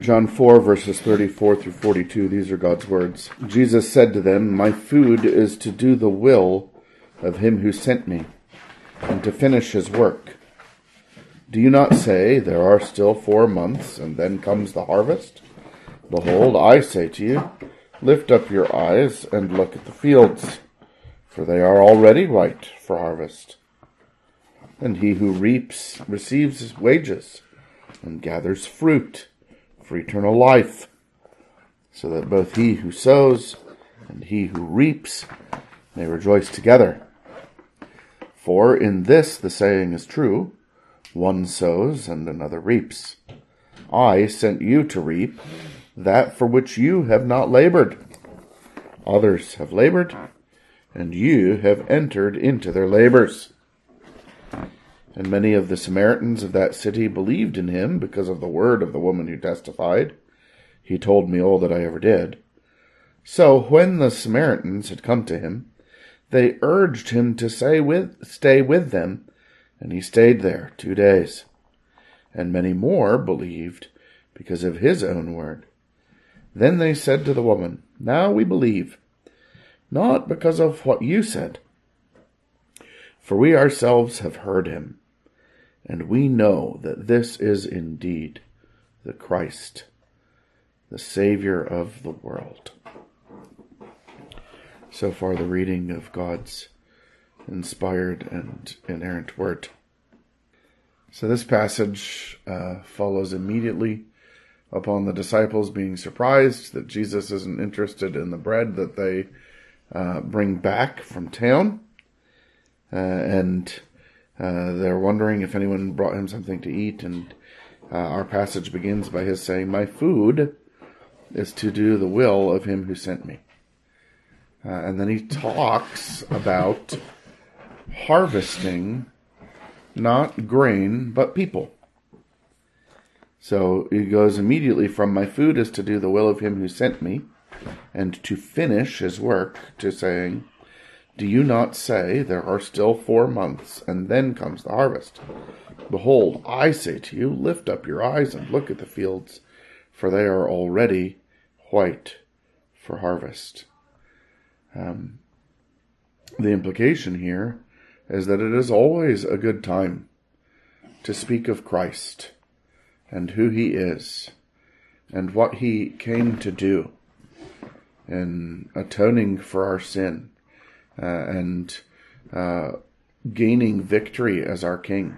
John 4, verses 34 through 42, these are God's words. Jesus said to them, "My food is to do the will of him who sent me, and to finish his work. Do you not say, 'There are still 4 months, and then comes the harvest'? Behold, I say to you, lift up your eyes and look at the fields, for they are already white for harvest. And he who reaps receives his wages, and gathers fruit for eternal life, so that both he who sows and he who reaps may rejoice together. For in this the saying is true, one sows and another reaps. I sent you to reap that for which you have not labored. Others have labored, and you have entered into their labors." And many of the Samaritans of that city believed in him because of the word of the woman who testified, "He told me all that I ever did." So when the Samaritans had come to him, they urged him to stay with them, and he stayed there 2 days. And many more believed because of his own word. Then they said to the woman, "Now we believe, not because of what you said, for we ourselves have heard him, and we know that this is indeed the Christ, the Savior of the world." So far, the reading of God's inspired and inerrant word. So this passage follows immediately upon the disciples being surprised that Jesus isn't interested in the bread that they bring back from town. And they're wondering if anyone brought him something to eat. And our passage begins by his saying, "My food is to do the will of him who sent me." And then he talks about harvesting not grain, but people. So he goes immediately from "my food is to do the will of him who sent me," and to finish his work, to saying, "Do you not say, 'There are still 4 months, and then comes the harvest'? Behold, I say to you, lift up your eyes and look at the fields, for they are already white for harvest." The implication here is that it is always a good time to speak of Christ and who he is and what he came to do in atoning for our sin and gaining victory as our King.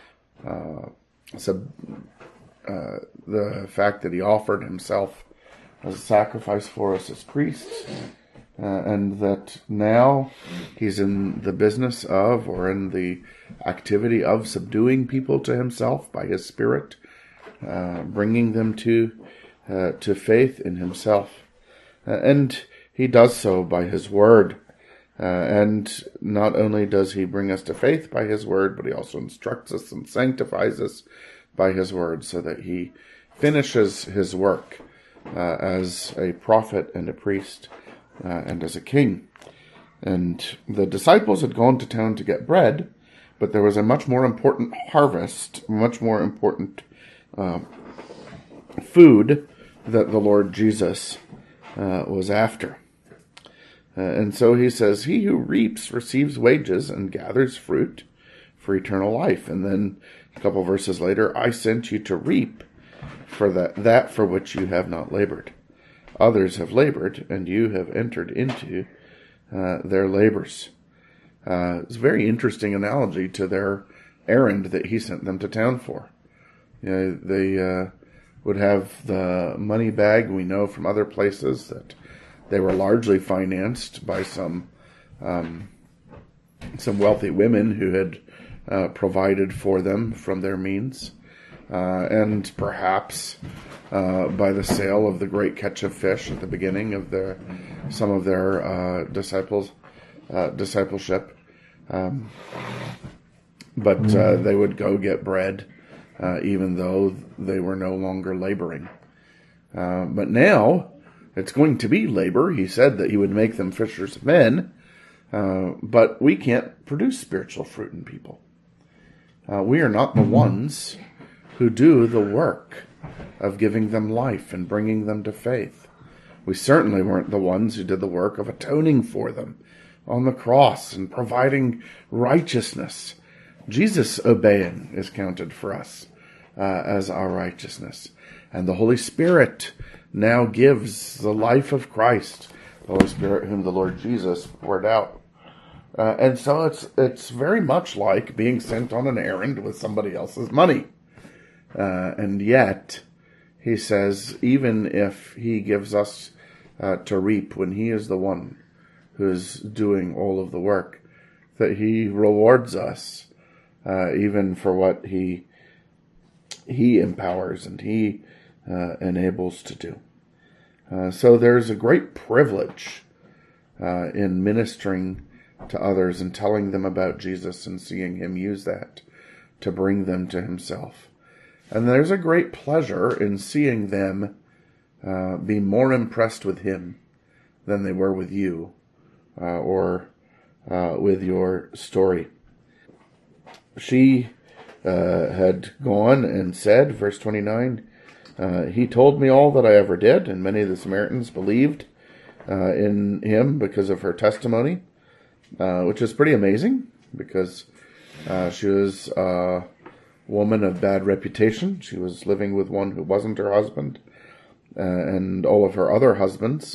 The fact that he offered himself as a sacrifice for us as priests, and that now he's in the business of, or in the activity of, subduing people to himself by his Spirit, bringing them to faith in himself. And he does so by his word. And not only does he bring us to faith by his word, but he also instructs us and sanctifies us by his word, so that he finishes his work as a prophet and a priest and as a king. And the disciples had gone to town to get bread, but there was a much more important harvest, much more important food that the Lord Jesus was after. And so he says, "He who reaps receives wages and gathers fruit for eternal life." And then a couple verses later, "I sent you to reap for that for which you have not labored. Others have labored, and you have entered into their labors." It's a very interesting analogy to their errand that he sent them to town for. They would have the money bag. We know from other places that they were largely financed by some wealthy women who had provided for them from their means, and perhaps by the sale of the great catch of fish at the beginning of some of their discipleship. But they would go get bread, even though they were no longer laboring. But now it's going to be labor. He said that he would make them fishers of men, but we can't produce spiritual fruit in people. We are not the ones who do the work of giving them life and bringing them to faith. We certainly weren't the ones who did the work of atoning for them on the cross and providing righteousness. Jesus obeying is counted for us as our righteousness. And the Holy Spirit now gives the life of Christ, the Holy Spirit whom the Lord Jesus poured out. And so it's very much like being sent on an errand with somebody else's money. And yet, he says, even if he gives us to reap when he is the one who's doing all of the work, that he rewards us even for what he empowers and he enables to do. So there's a great privilege in ministering to others and telling them about Jesus and seeing him use that to bring them to himself. And there's a great pleasure in seeing them be more impressed with him than they were with you or with your story. She had gone and said, verse 29, he told me all that I ever did, and many of the Samaritans believed in him because of her testimony, which is pretty amazing because she was a woman of bad reputation. She was living with one who wasn't her husband, and all of her other husbands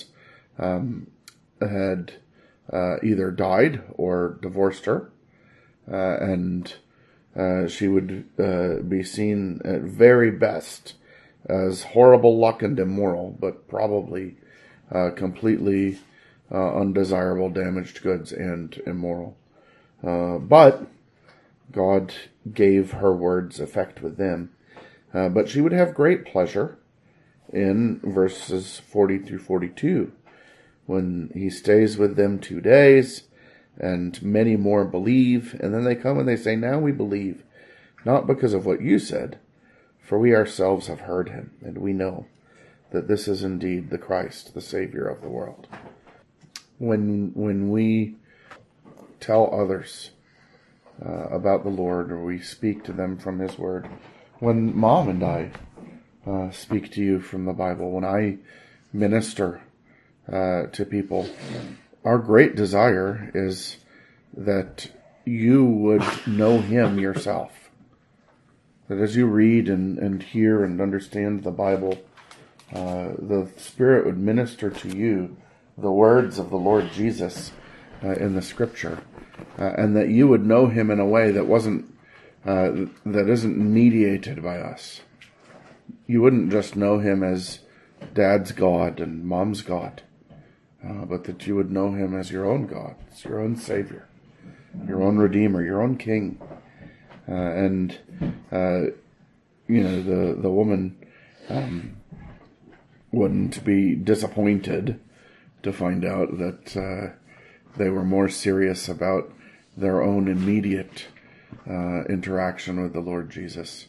had either died or divorced her, and she would be seen at very best as horrible luck and immoral, but probably completely undesirable, damaged goods and immoral. But God gave her words effect with them. But she would have great pleasure in verses 40 through 42, when he stays with them 2 days, and many more believe, and then they come and they say, now we believe, not because of what you said, for we ourselves have heard him, and we know that this is indeed the Christ, the Savior of the world. When we tell others about the Lord, or we speak to them from his word, when Mom and I speak to you from the Bible, when I minister to people, our great desire is that you would know him yourself. That as you read and hear and understand the Bible, the Spirit would minister to you the words of the Lord Jesus in the Scripture, and that you would know him in a way that isn't mediated by us. You wouldn't just know him as Dad's God and Mom's God, but that you would know him as your own God, as your own Savior, your own Redeemer, your own King. The woman wouldn't be disappointed to find out that they were more serious about their own immediate interaction with the Lord Jesus.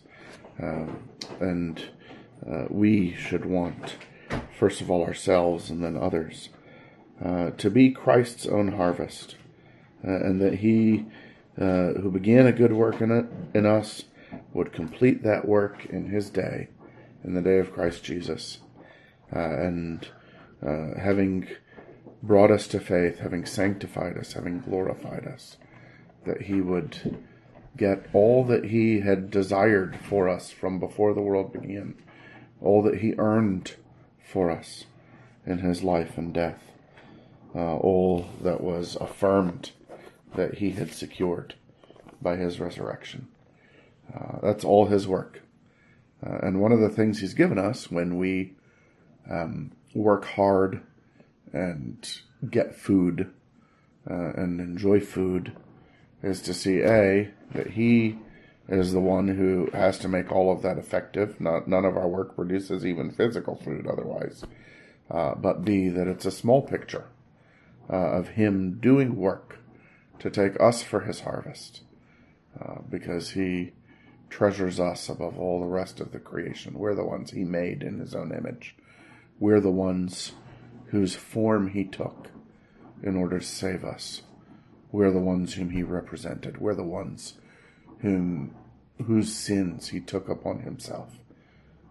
We should want, first of all, ourselves and then others, to be Christ's own harvest, and that he who began a good work in us would complete that work in his day, in the day of Christ Jesus. Having brought us to faith, having sanctified us, having glorified us, that he would get all that he had desired for us from before the world began, all that he earned for us in his life and death, all that was affirmed that he had secured by his resurrection. That's all his work. And one of the things he's given us when we work hard and get food and enjoy food is to see, A, that he is the one who has to make all of that effective. None of our work produces even physical food otherwise. But B, that it's a small picture of him doing work to take us for his harvest, because he treasures us above all the rest of the creation. We're the ones he made in his own image. We're the ones whose form he took in order to save us. We're the ones whom he represented. We're the ones whose sins he took upon himself,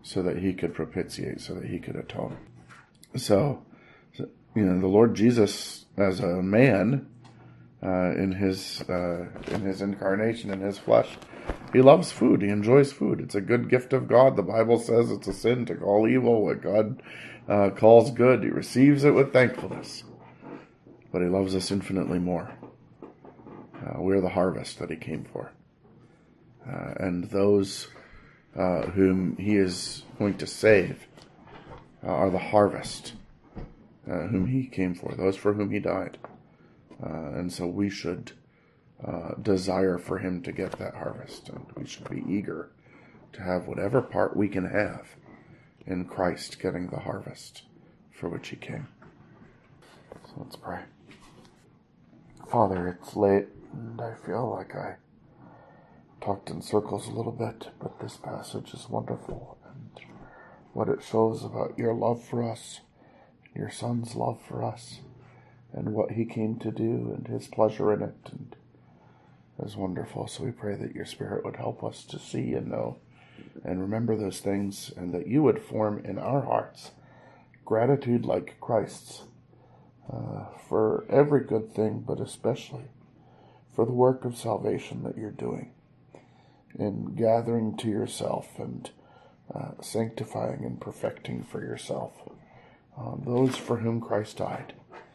so that he could propitiate, so that he could atone. So, the Lord Jesus, as a man, in his incarnation, in his flesh, he loves food. He enjoys food. It's a good gift of God. The Bible says it's a sin to call evil what God calls good. He receives it with thankfulness. But he loves us infinitely more. We're the harvest that he came for. And those whom he is going to save are the harvest whom he came for, those for whom he died. And so we should desire for him to get that harvest, and we should be eager to have whatever part we can have in Christ getting the harvest for which he came. So let's pray. Father, it's late, and I feel like I talked in circles a little bit, but this passage is wonderful, and what it shows about your love for us, your Son's love for us, and what he came to do, and his pleasure in it, and is wonderful. So we pray that your Spirit would help us to see and know and remember those things, and that you would form in our hearts gratitude like Christ's for every good thing, but especially for the work of salvation that you're doing in gathering to yourself and sanctifying and perfecting for yourself those for whom Christ died,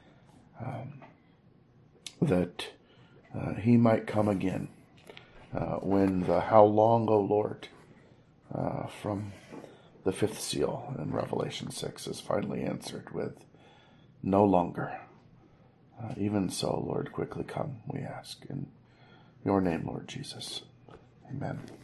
that he might come again when the "How long, O Lord?" from the fifth seal in Revelation 6 is finally answered with "No longer." Even so, Lord, quickly come, we ask. In your name, Lord Jesus. Amen.